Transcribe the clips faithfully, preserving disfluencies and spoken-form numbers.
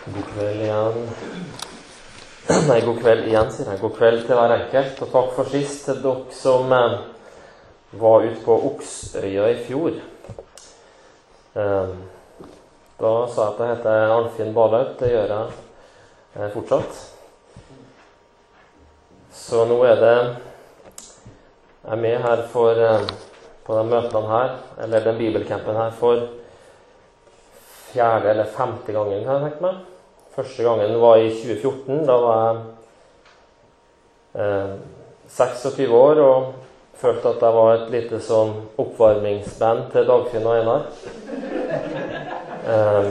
God kveld igjen. Nei, god kveld igjen, sier jeg. God kveld til hver enkelt, og takk for sist til dere som eh, var ute på Oksøya i fjor. Eh, da sa jeg at jeg heter Arnfinn Balhaug. Det gjør jeg eh, fortsatt. Så nå er det jeg er med her for, eh, på de møtene her, eller den bibelcampen her, for fjerde eller femte gangen, har jeg tenkt meg. Første gangen var i tjue fjorten. Da var jeg eh, seksogtyve år og følte at jeg var et lite sånn oppvarmingsband til Dagfinn og Einar. Eh,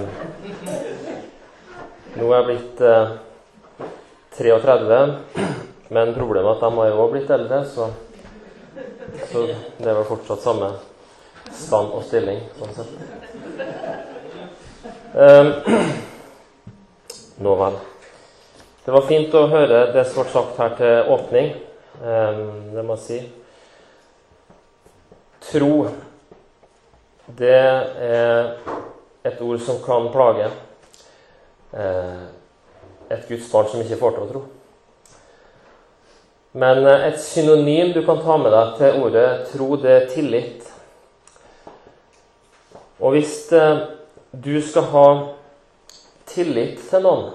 nå er jeg blitt eh, treogtredve, men problemet er at de har jo også blitt eldre, så, så det er vel fortsatt samme stand og stilling, sånn sett. Eh, Nå vel. Det var fint å høre det som ble sagt her til åpning. Um, det må jeg si. Tro, det er et ord som kan plage. Uh, et Guds barn som ikke får til å tro. Men uh, et synonym du kan ta med deg til ordet tro, det er tillit. Og hvis uh, du skal ha tillit til noen,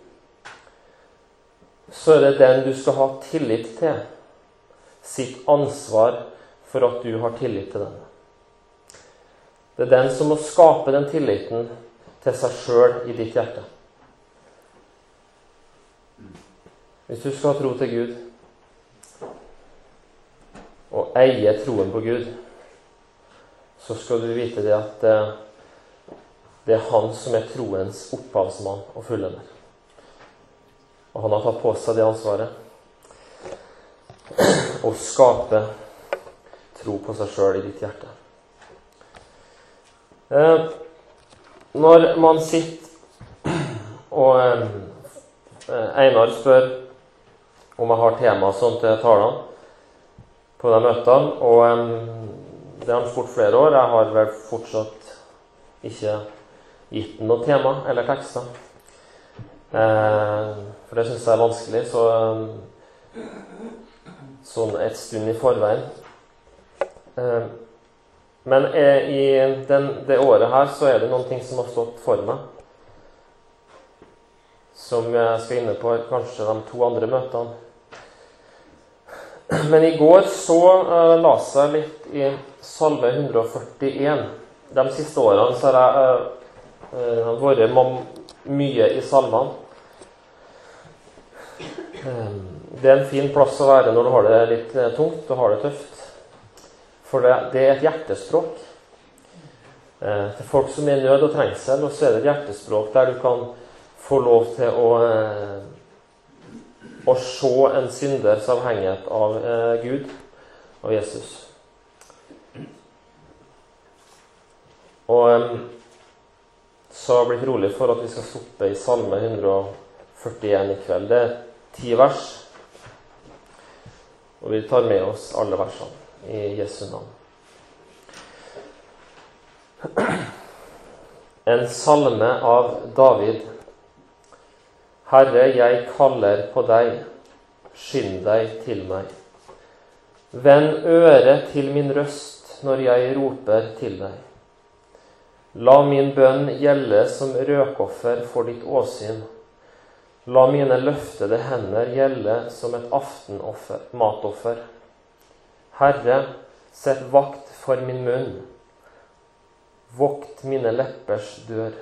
så er det den du skal ha tillit til, sitt ansvar for at du har tillit til den. Det er den som må skape den tilliten til seg selv i ditt hjerte. Hvis du skal ha tro til Gud, og eie troen på Gud, så skal du vite det at det er han som er troens opphavsmann og fullender. Og han har tatt på seg det ansvaret å skape tro på seg selv i ditt hjerte. Eh, når man sitter og eh, Einar spør om jeg har tema sånn til talene på de møtene, og eh, det har han spurt flere år. Jeg har vel fortsatt ikke gitt den noe tema eller tekster. Eh, for det synes jeg er vanskelig, så sånn et stund i forveien. Eh, men eh, i den, det året her så er det noen ting som har stått for meg, som jeg skal inne på kanskje de to andre møtene. Men i går så eh, las jeg litt i Salme hundre og førtien. De siste årene så har jeg eh, Det har vært mye i salmene. Det er en fin plass å være når du har det litt tungt og har det tøft. For det, det er et hjertespråk. Til folk som er i nød og trengsel, og så er det et hjertespråk der du kan få lov til å, å se en synders avhengighet av Gud og Jesus. Og så har jeg blitt rolig for at vi skal stoppe i Salme hundre og førtien i kveld. Det er ti vers, og vi tar med oss alle versene i Jesu navn. En salme av David. Herre, jeg kaller på deg, skynd deg til meg. Vend øret til min røst når jeg roper til deg. La min bønn gjelde som røkoffer for ditt åsyn. La mine løftede hender gjelde som et aftenoffer, matoffer. Herre, sett vakt for min munn. Vokt mine leppers dør.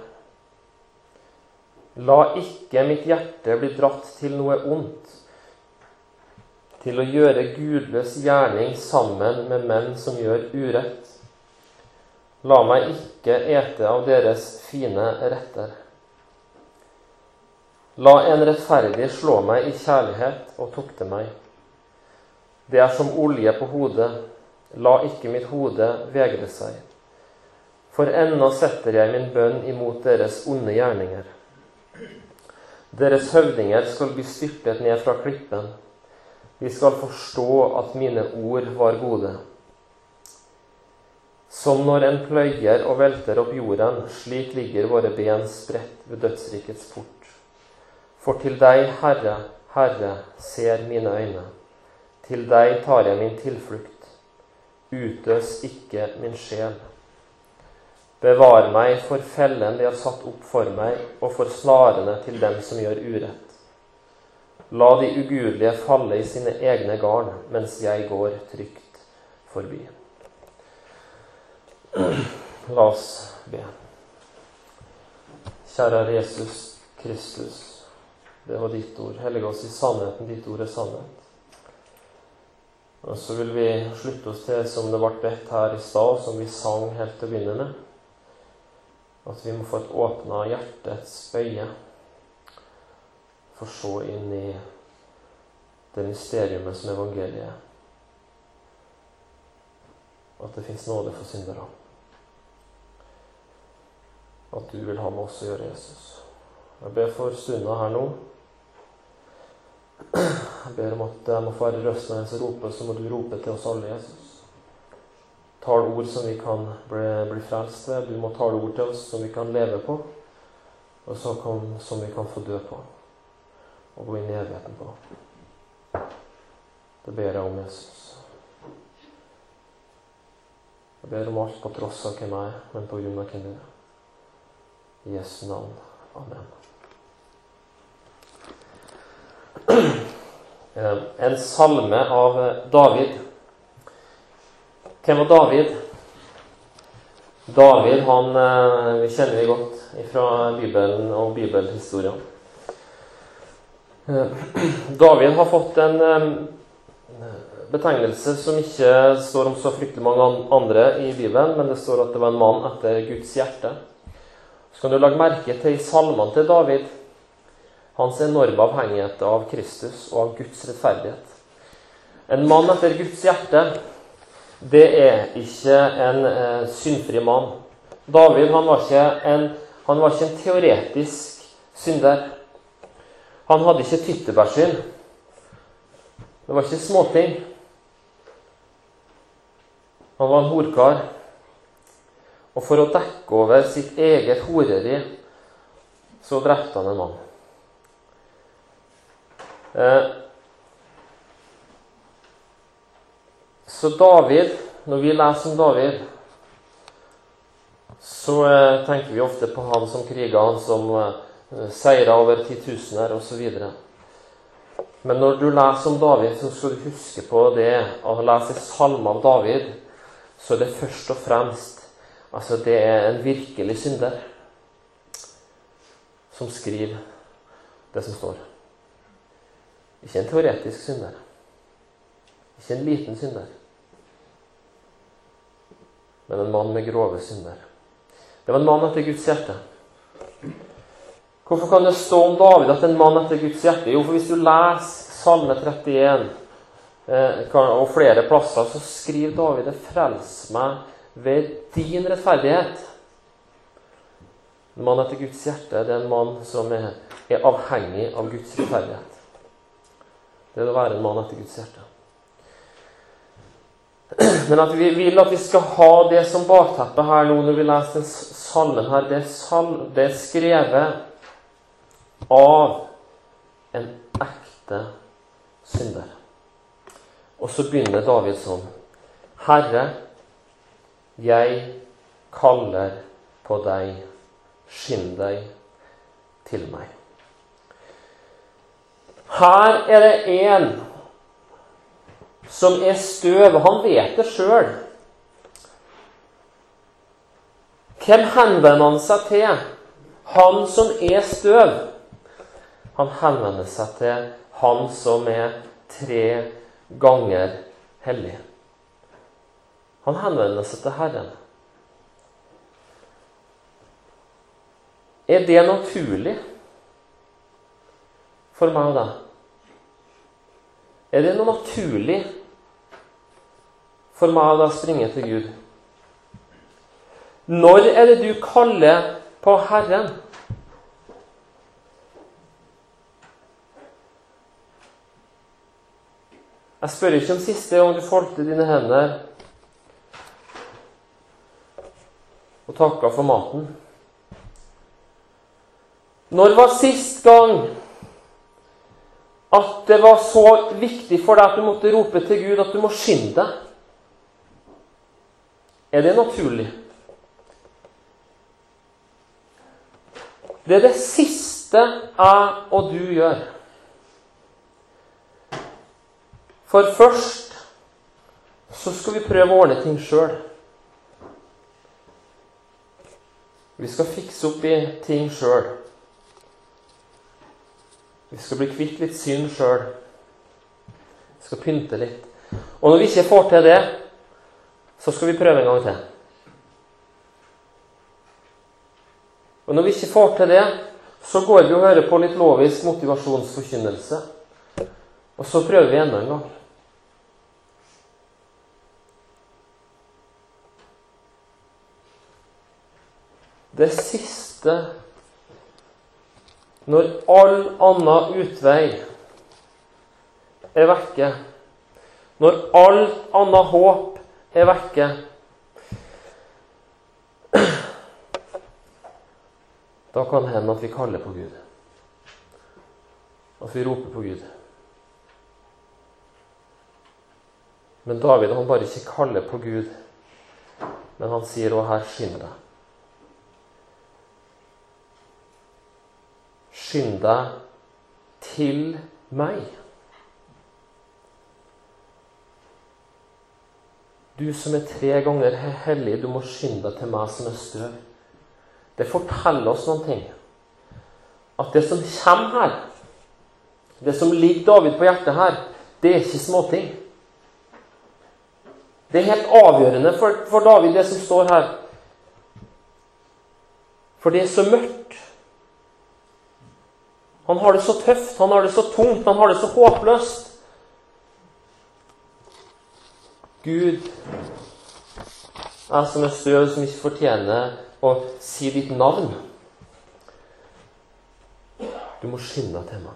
La ikke mitt hjerte bli dratt til noe ondt, til å gjøre gudløs gjerning sammen med menn som gjør urett. La meg ikke ete av deres fine retter. La en rettferdig slå meg i kjærlighet og tukte meg. Det er som olje på hodet. La ikke mitt hode vegre seg. For ennå setter jeg min bønn imot deres onde gjerninger. Deres høvdinger skal bli styrtet ned fra klippen. De skal forstå at mine ord var gode. Som når en pløyer og velter opp jorden, slik ligger våre ben spredt ved dødsrikets port. For til deg, Herre, Herre, ser mine øyne. Til deg tar jeg min tilflukt. Utøs ikke min sjel. Bevar meg for fellen de har satt opp for meg, og for snarene til dem som gjør urett. La de ugudelige falle i sine egne garn, mens jeg går trygt forbi. La oss be. Kjære Jesus Kristus, det var ditt ord. Hellige oss i sannheten, ditt ord er sannhet. Og så vil vi slutte oss til, som det ble bedt her i stad, som vi sang helt til å begynne med, at vi må få et åpna hjertets øye for å se inn i det mysteriumet som evangeliet er. At det finnes nåde for syndere. At du vil ha med oss å gjøre, Jesus. Jeg ber for stunden her nå. Jeg ber om at jeg må få være røsten av en som roper, så må du rope til oss alle, Jesus. Tal ord som vi kan bli, bli frelst ved. Du må tale ord til oss som vi kan leve på, og så kan, som vi kan få dø på, og gå inn i evigheten på. Det ber jeg om, Jesus. Jeg ber om alt på tross av hvem jeg er, men på grunn av hvem du er. I Jesu navn. Amen. En salme av David. Hvem var David? David, han vi kjenner vi godt fra Bibelen og bibelhistorien. David har fått en betegnelse som ikke står om så fryktelig mange andre i Bibelen, men det står at det var en mann etter Guds hjerte. Så kan du lage merke til i salmene til David hans enorme avhengighet av Kristus og av Guds rettferdighet. En mann etter Guds hjerte, det er ikke en eh, syndfri mann. David, han var, ikke en, han var ikke en teoretisk synder. Han hadde ikke tyttebærsynd. Det var ikke småting. Han var en horkar. Og for å dekke over sitt eget horeri, så drepte han en mann. Eh, så David, når vi leser om David, så eh, tenker vi ofte på han som kriget, han som eh, seiret over titusener og så videre. Men når du leser om David, så skal du huske på det, å lese salmen av David, så er det først og fremst, altså det er en virkelig synder som skriver det som står. Ikke en teoretisk synder. Ikke en liten synder. Men en mann med grove synder. Det var en mann etter Guds hjerte. Hvorfor kan det stå om David at en mann etter Guds hjerte? Jo, for hvis du leser Salme trettien eh, og flere plasser, så skriver David det: frels meg ved din rettferdighet. En mann etter Guds hjerte, det er en mann som er, er avhengig av Guds rettferdighet. Det er å være en mann etter Guds hjerte. Men at vi vil at vi skal ha det som bakteppe her nå, når vi leser den salmen her, det er, sal, det er skrevet av en ekte synder. Og så begynner David sånn: Herre, jeg kaller på deg, skinn deg til meg. Her er det en som er støv, og han vet det selv. Hvem henvender han seg til? Han som er støv. Han henvender seg til han som er tre ganger hellig. Han henvender seg til Herren. Er det naturlig for meg og deg? Er det noe naturlig for meg og deg å springe til Gud? Når er det du kaller på Herren? Jeg spør ikke om siste gang du folkte dine hender og takket for maten. Når var sist gang at det var så viktig for deg at du måtte rope til Gud at du må skynde deg? Er det naturlig? Det er det siste jeg og du gjør. For først så skal vi prøve å ordne ting selv. Vi skal fikse opp i ting selv. Vi skal bli kvitt litt synd selv. Vi skal pynte litt. Og når vi ikke får til det, så skal vi prøve en gang til. Og når vi ikke får til det, så går vi og hører på litt lovisk motivasjonsforkynnelse. Og så prøver vi enda en gang. Det siste, når all annen utvei er vekke, når alt annet håp er vekke, da kan det hende at vi kaller på Gud. At vi roper på Gud. Men David, han bare ikke kaller på Gud, men han sier, «Å, her skynd deg. Skynd deg til meg. Du som er tre ganger hellig, du må skynde deg til meg som er støv.» Det forteller oss noen ting. At det som kommer her, det som ligger David på hjertet her, det er ikke småting. Det er helt avgjørende for, for David, det som står her. For det er så mørkt. Han har det så tøft, han har det så tungt, han har det så håpløst. Gud, jeg som er støv, som ikke fortjener å si ditt navn. Du må skynde deg til meg.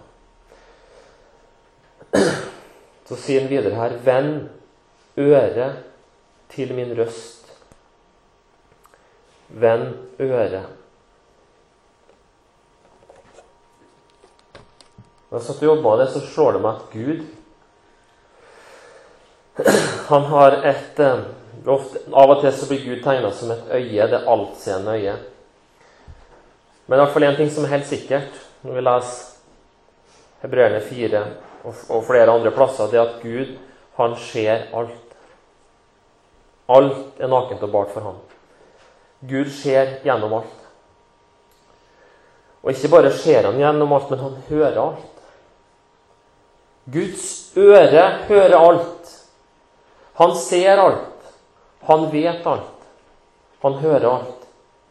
Så sier han videre her, «Vend øret til min røst. Vend øret.» Når jeg satt og jobbet med det, så slår det meg at Gud, han har et, ofte, av og til så blir Gud tegnet som et øye, det altseende øye. Men i hvert fall en ting som er helt sikkert, når vi leser Hebreerne fire og, og flere andre plasser, det er at Gud, han ser alt. Alt er nakent og bart for ham. Gud ser gjennom alt. Og ikke bare ser han gjennom alt, men han hører alt. Guds øre hører alt. Han ser alt. Han vet alt. Han hører alt.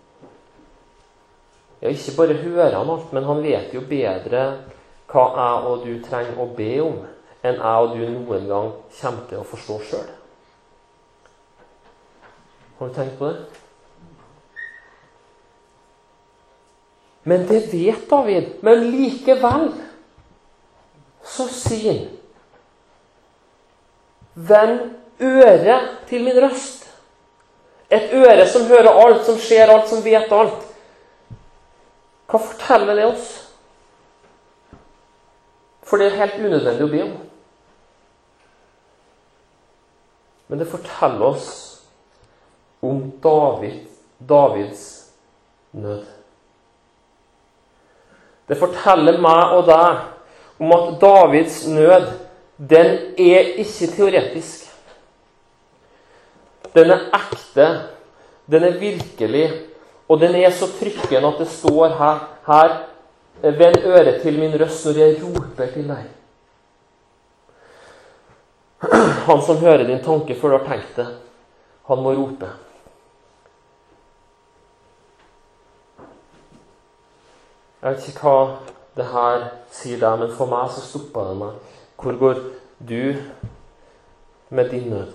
Ja, ikke bare hører han alt, men han vet jo bedre hva jeg og du trenger å be om, enn jeg og du noen gang kommer til å forstå selv. Har du tenkt på det? Men det vet David. Men likevel så sier han, «Vend øret til min røst.» Et øre som hører alt, som ser alt, som vet alt. Hva forteller det oss? For det er helt unødvendig å be om. Men det forteller oss om David, Davids nød. Det forteller meg og deg om at Davids nød, den er ikke teoretisk. Den er ekte, den er virkelig, og den er så trykkende at det står her, her «Vend øret til min røst når jeg roper til deg». Han som hører din tanke før du har tenkt det, han må rope. Jeg vet ikke hva det her sier deg, men for meg så stoppet det meg. Hvor går du med din nød?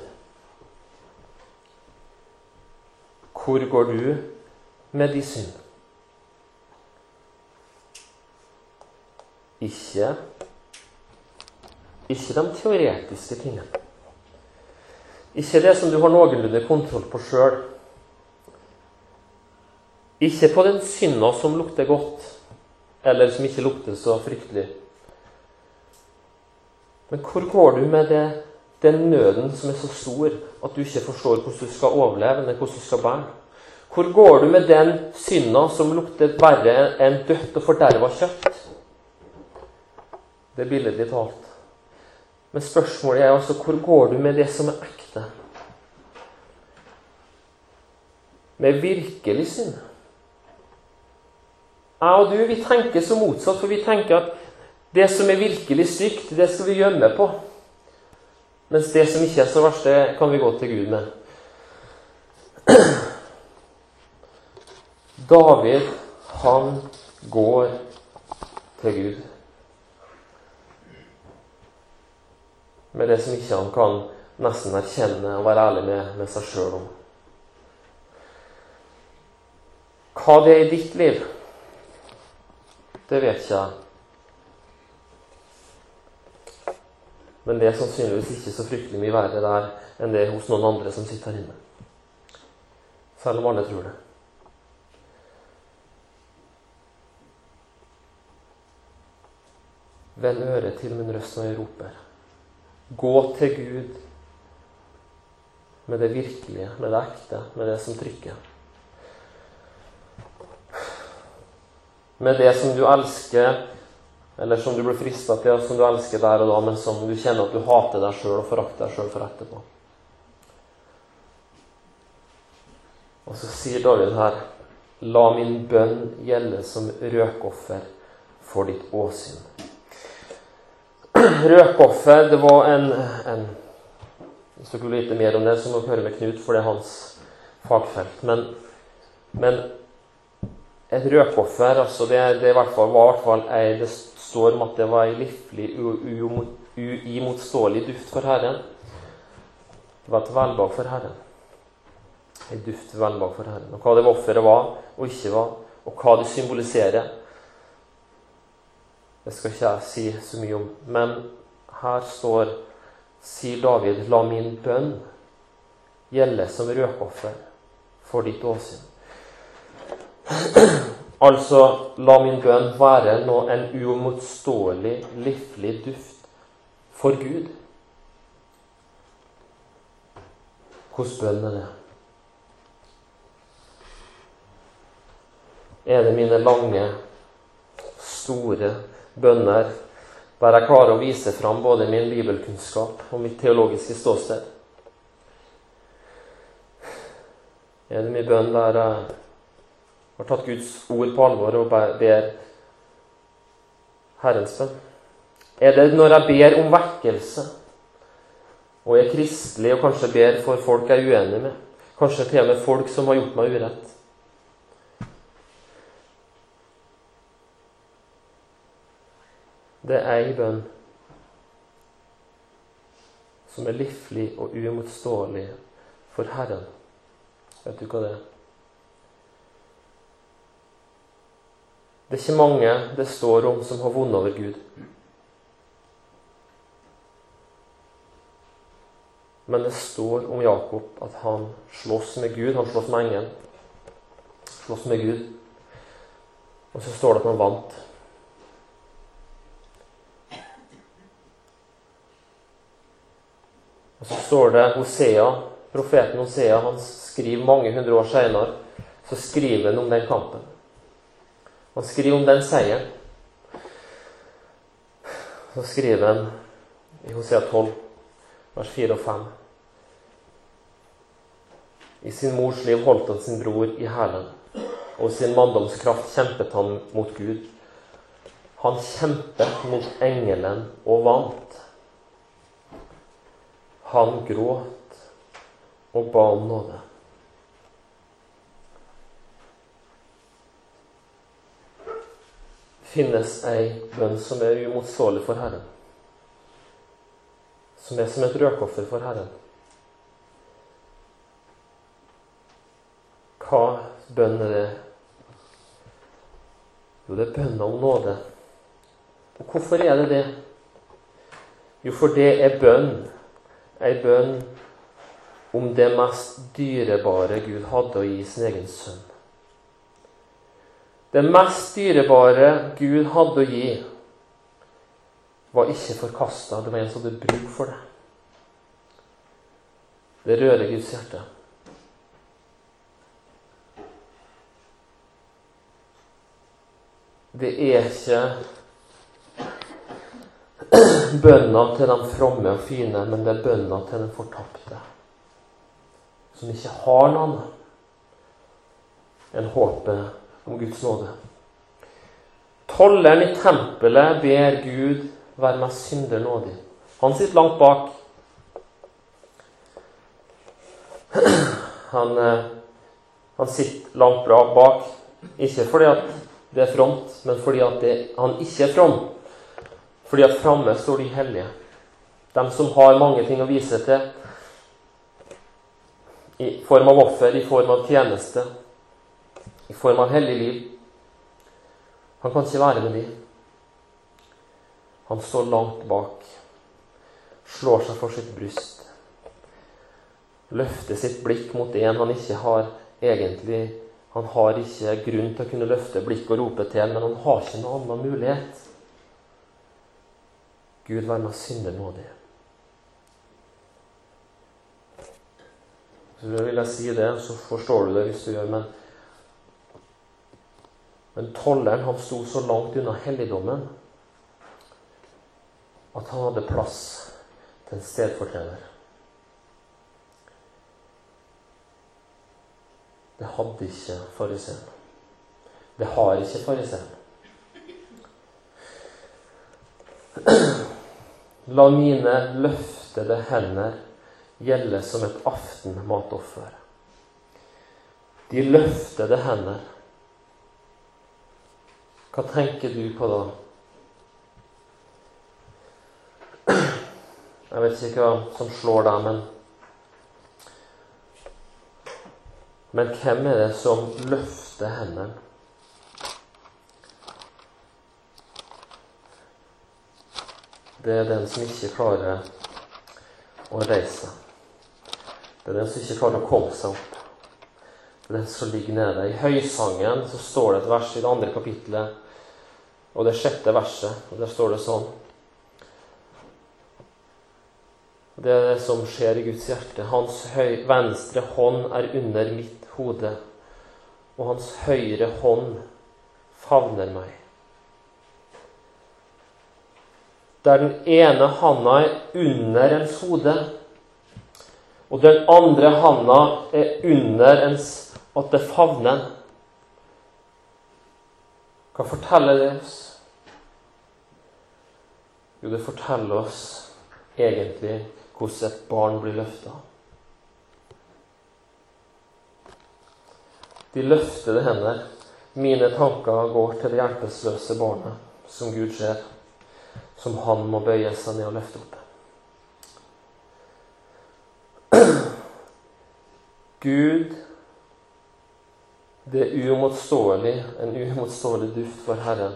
Hvor går du med din synd? Ikke, ikke de teoretiske tingene. Ikke det som du har noenlunde kontroll på selv. Ikke på den synda som lukter godt, eller som ikke lukter så fryktelig. Men hvor går du med det, den nøden som er så stor at du ikke forstår hvordan du skal overleve, eller hvordan du skal bære? Hvor går du med den synda som lukter verre enn dødt og forderva kjøtt? Det er billedlig talt. Men spørsmålet er altså, hvor går du med det som er ekte? Med virkelig synd. Jeg og du, vi tenker så motsatt, for vi tenker at det som er virkelig stygt, det skal vi gjemme på. Mens det som ikke er så verst, det kan vi gå til Gud med. David, han går til Gud. Med det som ikke han kan nesten erkjenne og være ærlig med, med seg selv om. Hva det er i ditt liv, det vet ikke jeg. Men det er sannsynligvis ikke så fryktelig mye verre der enn det hos noen andre som sitter her inne. Selv om alle tror det. Vend øret til min røst når jeg roper. Gå til Gud med det virkelige, med det ekte, med det som trykker. Med det som du elsker, eller som du blir fristet til, som du elsker der og da, men som du kjenner at du hater deg selv og forakter deg selv for etterpå. Og så sier David her, la min bønn gjelde som røkoffer for ditt åsyn. Røkoffer, det var en, en hvis du vil vite mer om det, så må du høre med Knut, for det er hans fagfelt. Men, men et røkoffer, altså det, det i hvert fall, var i hvert fall ei, det står om at det var en livlig, uimotståelig duft for Herren. Det var et velbehag for Herren. En duft velbehag for Herren. Og hva det offeret var og ikke var, og hva det symboliserer, det skal ikke jeg si så mye om. Men her står, sier David, la min bønn gjelde som røkoffer for ditt åsyn. Altså, la min bønn være nå en uimotståelig, livlig duft for Gud. Hos bønn er det? Er det mine lange, store bønner, der jeg klarer å vise fram både min bibelkunnskap og mitt teologiske ståsted? Er det min bønn der jeg har tatt Guds ord på alvor og ber Herrens bønn? Er det når jeg ber om vekkelse, og er kristelig og kanskje ber for folk jeg er uenig med, kanskje til og med folk som har gjort meg urett? Det er en bønn som er livlig og uimotståelig for Herren. Vet du hva det er? Det er ikke mange det står om som har vunnet over Gud. Men det står om Jakob at han slåss med Gud, han slåss med engelen. Slåss med Gud. Og så står det at han vant. Og så står det Hosea, profeten Hosea, han skriver mange hundre år senere, så skriver han om den kampen. Han skriver om den seieren. Så skriver han i Hosea tolv, vers fire og fem. I sin mors liv holdt han sin bror i hælen, og i sin manndomskraft kjempet han mot Gud. Han kjempet mot engelen og vant. Han gråt og ba om nåde. Finnes ei bønn som er uimotståelig for Herren, som er som et røkoffer for Herren. Hva bønn er det? Jo, det er bønn om nåde. Og hvorfor er det det? Jo, for det er bønn. Ei bønn om det mest dyrebare Gud hadde å gi sin egen sønn. Det mest dyrebare Gud hadde å gi, var ikke forkastet. Det var en som hadde bruk for det. Det rører Guds hjerte. Det er ikke bønna til de fromme og fine, men det er bønna til den fortapte, som ikke har noe annet enn håpet om Guds nåde. Tolleren i tempelet ber Gud være meg synder nådig. Han sitter langt bak. Han, han sitter langt bra bak, ikke fordi at det er fromt, men fordi at det, han ikke er from. Fordi at framme står de hellige. De som har mange ting å vise til, i form av offer, i form av tjeneste, i form av hellig liv. Han kan ikke være med de. Han står langt bak, slår seg for sitt bryst, løfter sitt blikk mot en han ikke har egentlig, han har ikke grunn til å kunne løfte blikk og rope til, men han har ikke noen annen mulighet. Gud vær meg synder nådig. Så vil jeg si det, så forstår du det hvis du gjør, men Men tolleren, han sto så langt unna helligdommen at han hadde plass til en stedfortreder. Det hadde ikke fariseren. Det har ikke fariseren. La mine løftede hender gjelde som et aftenmatoffer. De løftede hender. Hva tenker du på da? Jeg vet ikke hva som slår deg, men Men hvem er det som løfter hendene? Det er den som ikke klarer å reise. Det er den som ikke klarer å komme seg opp. Det er den som ligger nede. I høysangen så står det et vers i det andre kapitlet, og det sjette verset, og der står det sånn. Det er det som skjer i Guds hjerte. Hans høy, venstre hånd er under mitt hode, og hans høyre hånd favner meg. Der den ene handa er under ens hode, og den andre handa er under ens at det favner. Hva forteller det oss? Jo, det forteller oss egentlig hvordan et barn blir løftet. De løftede hender. Mine tanker går til det hjelpeløse barnet som Gud ser, som han må bøye seg ned og løfte opp. Gud, det er uimotståelig, en uimotståelig duft for Herren,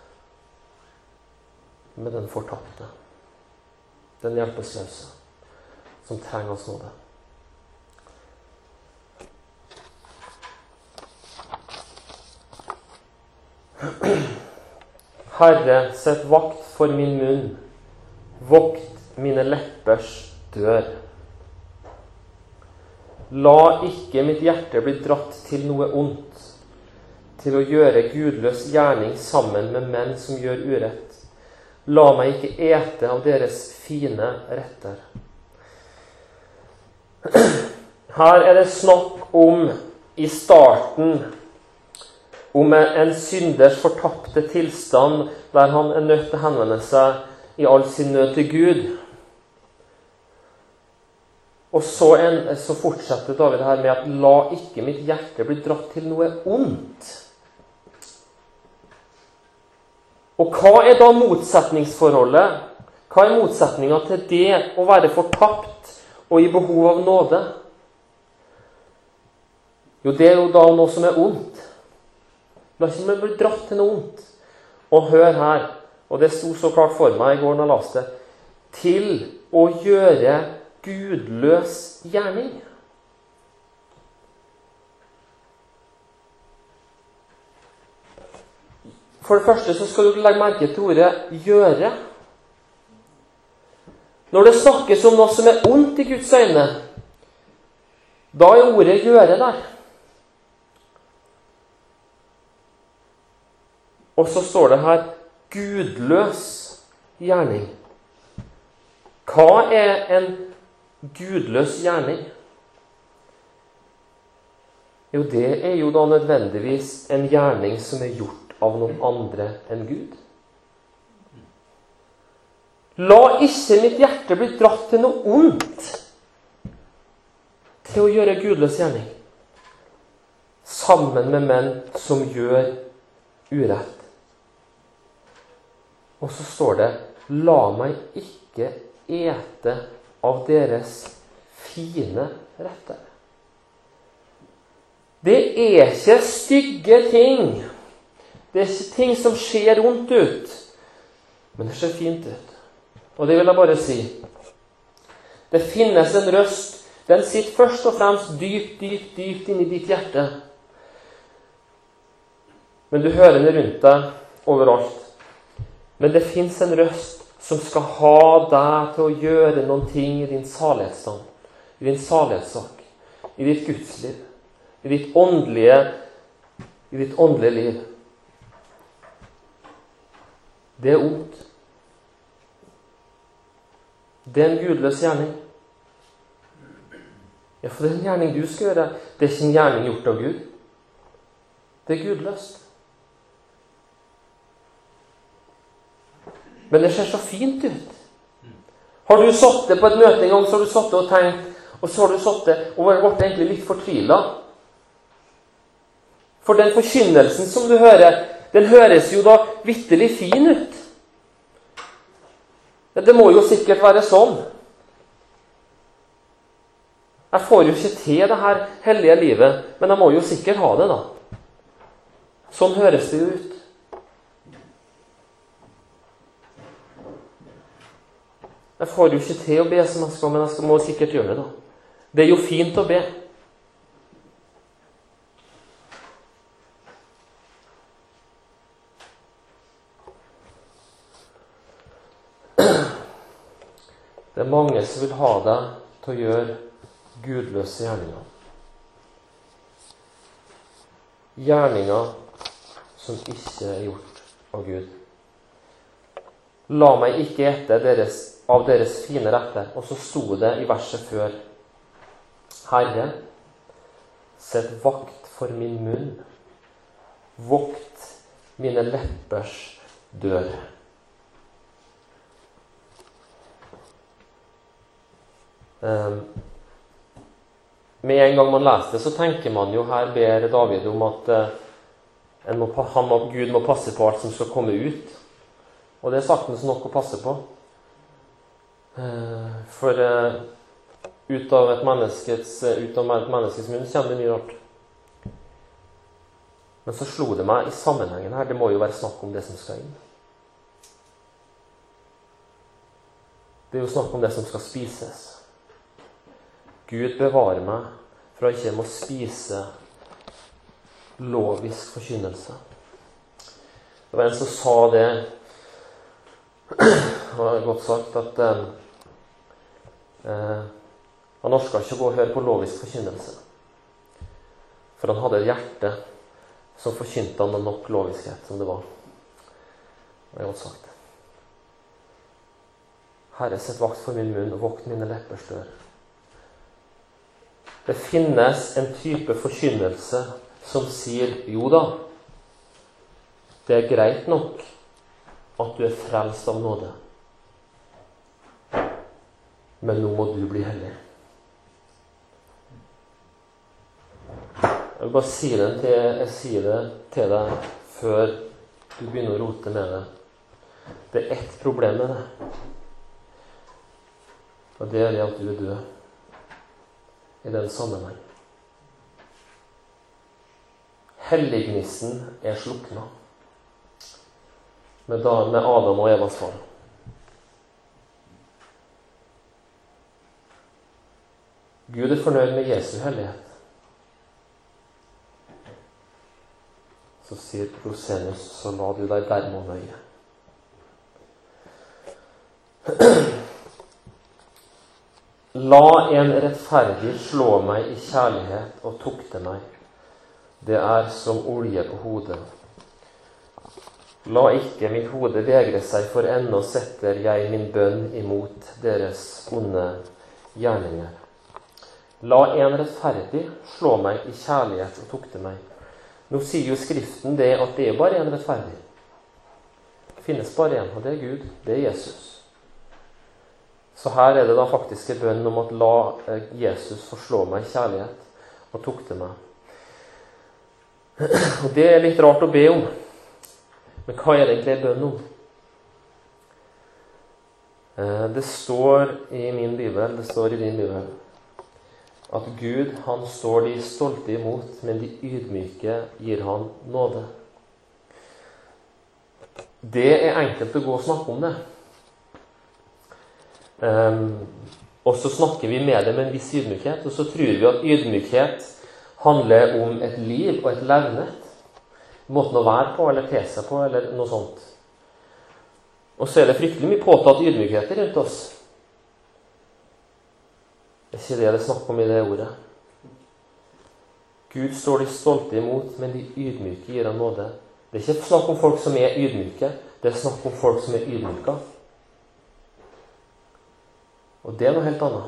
med den fortapte, den hjelpeløse, som trenger oss nåde. Herre, sett vakt for min munn, vokt mine leppers dør. La ikke mitt hjerte bli dratt til noe ondt, til å gjøre gudløs gjerning sammen med menn som gjør urett. La meg ikke ete av deres fine retter. Her er det snakk om, i starten, om en synders fortapte tilstand, der han er nødt til å henvende seg i all sin nød til Gud. Og så, en, så fortsetter David her med at la ikke mitt hjerte bli dratt til noe ondt. Og hva er da motsetningsforholdet? Hva er motsetningen til det å være fortapt og i behov av nåde? Jo, det er jo da noe som er ondt. La ikke meg bli dratt til noe ondt. Og hør her, og det sto så klart for meg i går når jeg leste det, til å gjøre gudløs gjerning. For det første så skal du legge merke til ordet gjøre. Når det snakkes om noe som er ondt i Guds øyne, da er ordet gjøre der. Og så står det her gudløs gjerning. Hva er en gudløs gjerning? Jo, det er jo da nødvendigvis en gjerning som er gjort av noen andre enn Gud. La ikke mitt hjerte bli dratt til noe ondt, til å gjøre gudløs gjerning, sammen med menn som gjør urett. Og så står det, la meg ikke ete av deres fine retter. Det er ikke stygge ting. Det er ikke ting som ser vondt ut, men det ser fint ut. Og det vil jeg bare si. Det finnes en røst. Den sitter først og fremst dypt, dypt, dypt inni ditt hjerte. Men du hører den rundt deg overalt. Men det finnes en røst som skal ha deg til å gjøre noen ting i din salighetsstand, i din salighetssak, i ditt gudsliv, i ditt åndelige, i ditt åndelige liv. Det er ondt. Det er en gudløs gjerning. Ja, for det er en gjerning du skal gjøre. Det er ikke en gjerning gjort av Gud. Det er gudløst. Men det ser så fint ut. Har du satt det på et møte en gang, så har du satt det og tenkt, og så har du satt det og vært egentlig litt fortvilet. For den forkynnelsen som du hører, den høres jo da vitterlig fin ut. Det må jo sikkert være sånn. Jeg får jo ikke til det her hellige livet, men jeg må jo sikkert ha det da. Sånn høres det jo ut. Jeg får jo ikke til å be som jeg skal, men jeg må sikkert gjøre det da. Det er jo fint å be. Det er mange som vil ha deg til å gjøre gudløse gjerninger. Gjerninger som ikke er gjort av Gud. La meg ikke ete deres, av deres fine retter. Og så sto det i verset før, Herre, sett vakt for min munn, vokt mine leppers dør. Um, med en gang man leser det, så tenker man jo her ber David om at uh, en må, han må, Gud må passe på alt som skal komme ut. Og det er saktens nok å passe på. Uh, for uh, ut av et menneskets, uh, ut av et menneskets munn kommer det mye rart. Men så slo det meg i sammenhengen her, det må jo være snakk om det som skal inn. Det er jo snakk om det som skal spises. Gud bevarer meg for at jeg ikke må spise lovisk forkynnelse. Det var en som sa det, det var godt sagt, at eh, han orska ikke å gå og høre på lovisk forkynnelse. For han hadde et hjerte som forkynte han med nok loviskhet som det var. Det var godt sagt. Herre, sett vakt for min munn og vokt mine leppers dør. Det finnes en type forkynnelse som sier, jo da, det er greit nok at du er frelst av nåde. Men nå må du bli hellig. Jeg vil bare si det til, jeg sier det til deg før du begynner å rote med det. Det er ett problem med det. Og det er at du er død. I den sammenheng. Helliggnisten er slukna med Adam og Evas fall. Gud er fornøyd med Jesu hellighet. Så sier Rosenius, så la du deg dermed nøye. La en rettferdig slå meg i kjærlighet og tukte meg. Det er som olje på hodet. La ikke mitt hode vegre seg, for ennå setter jeg min bønn imot deres onde gjerninger. La en rettferdig slå meg i kjærlighet og tukte meg. Nå sier jo Skriften det at det er bare en rettferdig. Det finnes bare en, og det er Gud, det er Jesus. Så her er det da faktisk en bønn om at la Jesus få slå meg i kjærlighet og tukte meg. Og det er litt rart å be om. Men hva er det egentlig bønn om? Det står i min bibel, det står i din bibel, at Gud, han står de stolte imot, men de ydmyke gir han nåde. Det er enkelt å gå og snakke om det. Um, og så snakker vi med det med en viss ydmykhet, og så tror vi at ydmykhet handler om et liv og et levnet. Måten å være på, eller te seg på, eller noe sånt. Og så er det fryktelig mye påtatt ydmykheter rundt oss. Det er ikke det det snakker om i det ordet. Gud står de stolte imot, men de ydmyke gir han nåde. Det er ikke snakk om folk som er ydmyke, det er snakk om folk som er ydmyka. Og det er noe helt annet.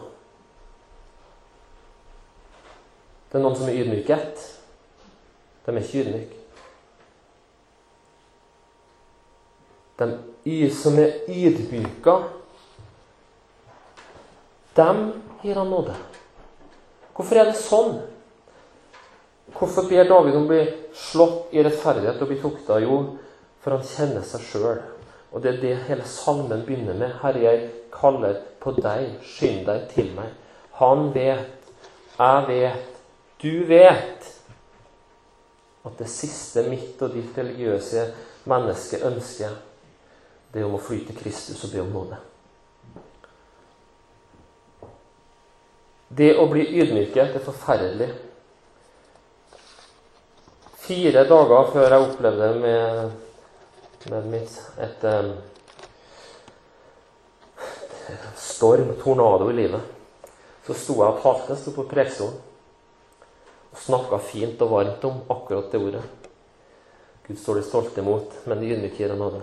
Det er noen som er ydmyket. De er ikke ydmyke. De som er ydmyka, dem gir han nåde. Hvorfor er det sånn? Hvorfor ber David om å bli slått i rettferdighet og bli tukta? Jo, for han kjenner seg selv. Og det er det hele salmen begynner med. Herre, jeg kaller på deg, skynd deg til meg. Han vet, jeg vet, du vet at det siste mitt og ditt religiøse menneske ønsker, det er om å fly til Kristus og be om nåde. Det å bli ydmyket er forferdelig. Fire dager før jeg opplevde med, med mitt, et um, storm, tornado i livet, så sto jeg og talte, sto på prekestolen og snakket fint og varmt om akkurat det ordet. Gud står de stolte imot, men de ydmyke gir han nåde.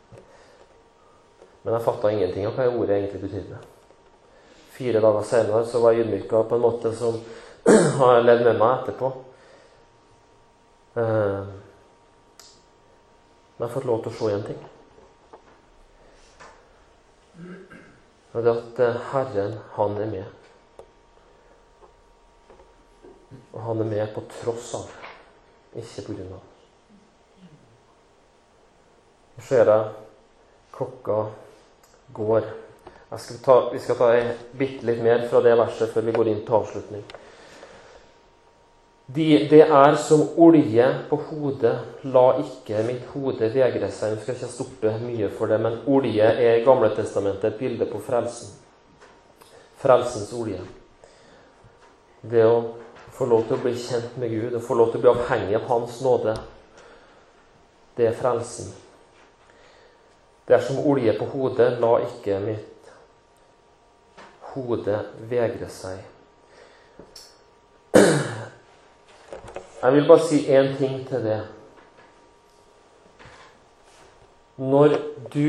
Men jeg fattet ingenting av hva ordet egentlig betydde. Fire dager senere så var jeg ydmyka på en måte som har levd med meg etterpå. Men jeg har fått lov til å se en ting. Og det er at Herren, han er med. Og han er med på tross av, ikke på grunn av. Nå ser jeg klokka går. Jeg skal ta, vi skal ta bitte litt mer fra det verset før vi går inn til avslutning. De, det er som olje på hodet, la ikke mitt hode vegre seg. Nå skal jeg ikke stoppe mye for det, men olje er i Gamle Testamentet et bilde på frelsen. Frelsens olje. Det å få lov til å bli kjent med Gud, og få lov til å bli avhengig av hans nåde, det er frelsen. Det er som olje på hodet, la ikke mitt hode vegre seg. Jeg vil bare si en ting til det. Når du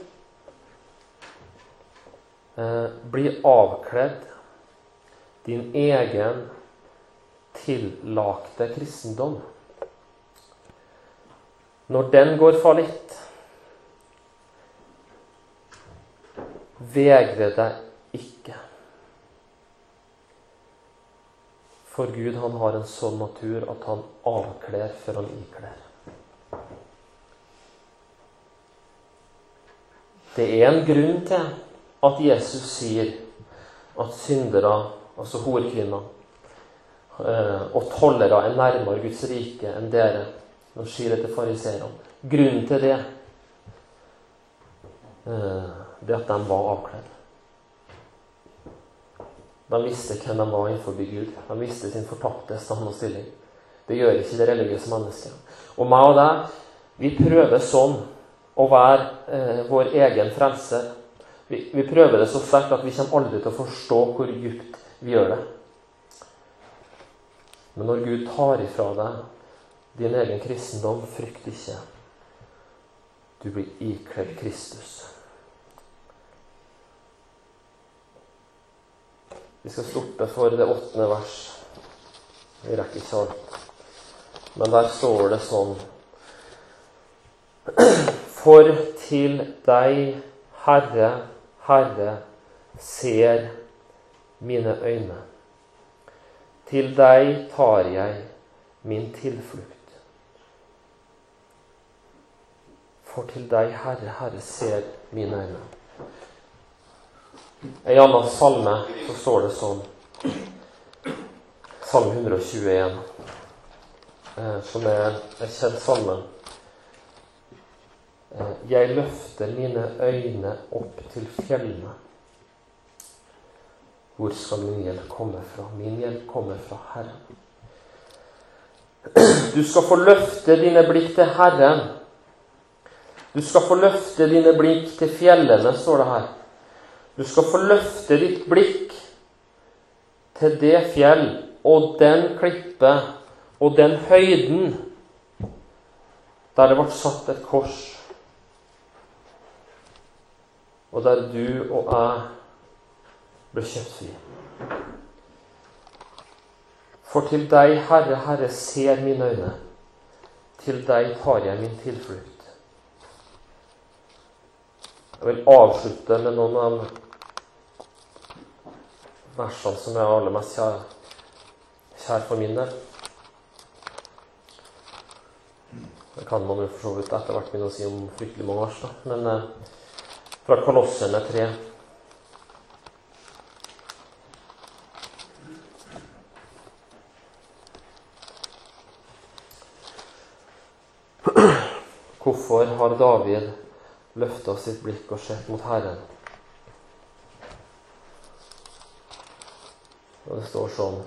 eh, blir avkledd din egen tillagte kristendom, når den går fallitt, vegre deg ikke. For Gud, han har en sånn natur at han avkler før han ikler. Det er en grunn til at Jesus sier at syndere, altså horkvinner, og tollere er nærmere Guds rike enn dere. Nå sier det til fariseerne. Grunnen til det, det er at de var avkledd. De visste hvem de var innenfor Gud. De visste sin fortapte stand og stilling. Det gjør ikke det religiøse mennesket. Og meg og deg, vi prøver sånn å være eh, vår egen frelser. Vi, vi prøver det så sterkt at vi kommer aldri til å forstå hvor dypt vi gjør det. Men når Gud tar ifra deg din egen kristendom, frykt ikke. Du blir ikledd Kristus. Vi skal stoppe for det åttende vers. Vi rekker ikke alt. Men der står det sånn: For til deg, Herre, Herre, ser mine øyne. Til deg tar jeg min tilflukt. For til deg, Herre, Herre, ser mine øyne. I en annen salme så står det sånn, salme ett hundre tjueen, som er en kjent salme. Jeg løfter mine øyne opp til fjellene. Hvor skal min hjelp komme fra? Min hjelp kommer fra Herren. Du skal få løfte dine blikk til Herren. Du skal få løfte dine blikk til fjellene, står det her. Du skal få løfte ditt blikk til det fjell og den klippe og den høyden der det ble satt et kors, og der du og jeg ble kjøpt fri. For til deg, Herre, Herre, ser mine øyne. Til deg tar jeg min tilflukt. Jeg vil avslutte med noen av versene som er aller mest kjær, kjær for min del. Det kan man jo for så vidt etter hvert begynne å si om fryktelig mange vers, da. Men eh, fra Kolosserne tre. Hvorfor har David løftet sitt blikk og sett mot Herren? Og det står sånn.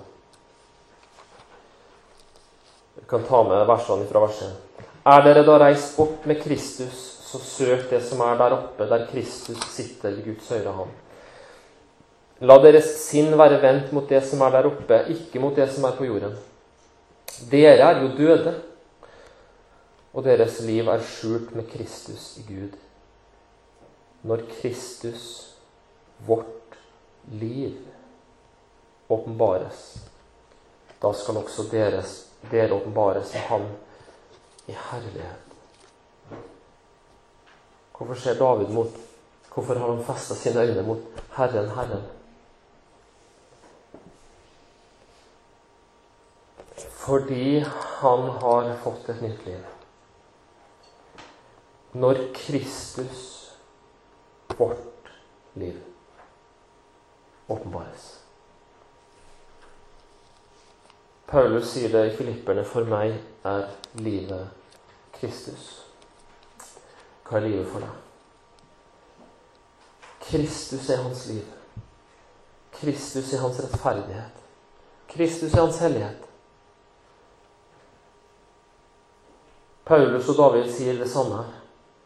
Vi kan ta med versene fra verset. Er dere da reist bort med Kristus, så søk det som er der oppe, der Kristus sitter i Guds høyre hånd. La deres sinn være vendt mot det som er der oppe, ikke mot det som er på jorden. Dere er jo døde, og deres liv er skjult med Kristus i Gud. Når Kristus, vårt liv, åpenbares, da skal også deres, dere åpenbares med ham i herlighet. Hvorfor ser David mot? Hvorfor har han festet sine øyne mot Herren, Herren? Fordi han har fått et nytt liv. Når Kristus, vårt liv, åpenbares. Paulus sier det i Filipperne: for meg er livet Kristus. Hva er livet for deg? Kristus er hans liv. Kristus er hans rettferdighet. Kristus er hans hellighet. Paulus og David sier det samme her.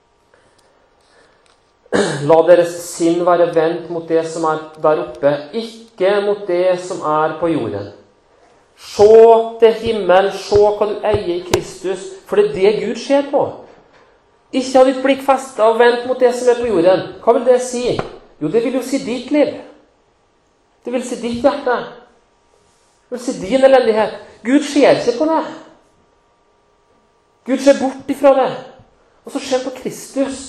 La deres sinn være vendt mot det som er der oppe, ikke mot det som er på jorden. Se til himmelen, se hva du eier i Kristus, for det er det Gud ser på. Ikke ha ditt blikk festet og vendt mot det som er på jorden. Hva vil det si? Jo, det vil jo si ditt liv. Det vil si ditt hjerte. Det vil si din elendighet. Gud ser ikke på det. Gud ser bort ifra det. Og så ser han på Kristus.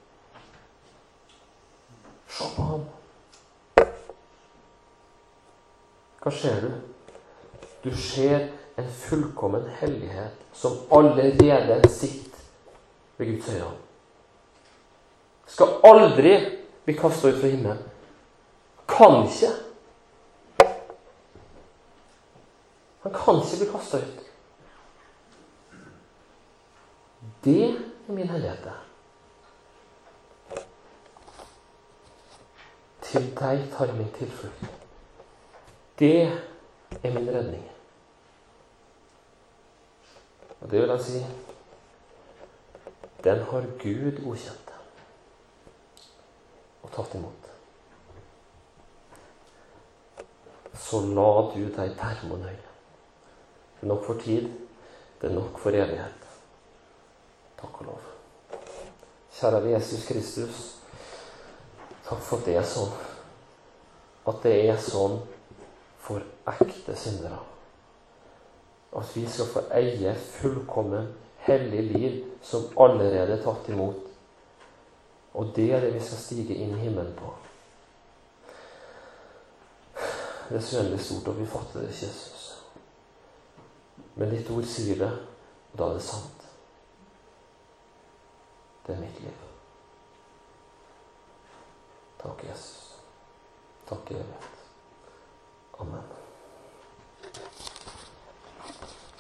Se på ham. Hva ser du? Du ser en fullkommen hellighet som allerede sitter ved Guds høyre hånd. Skal aldri bli kastet ut fra himmelen. Kan ikke. Han kan ikke bli kastet ut. Det er min hellighet. Til deg tar jeg min tilflukt. Det er min redning. Og det vil jeg si, den har Gud godkjent. Og tatt imot. Så la du deg dermed nøye. Det er nok for tid, det er nok for evighet. Takk og lov. Kjære Jesus Kristus, takk for at det er sånn. At det er sånn for ekte syndere. At vi skal få eie fullkommen, hellig liv som allerede er tatt imot. Og det er det vi skal stige inn i himmelen på. Det er så uendelig stort, og vi fatter det ikke, Jesus. Men ditt ord sier det, og da er det sant. Det er mitt liv. Takk, Jesus. Takk, evighet. Amen.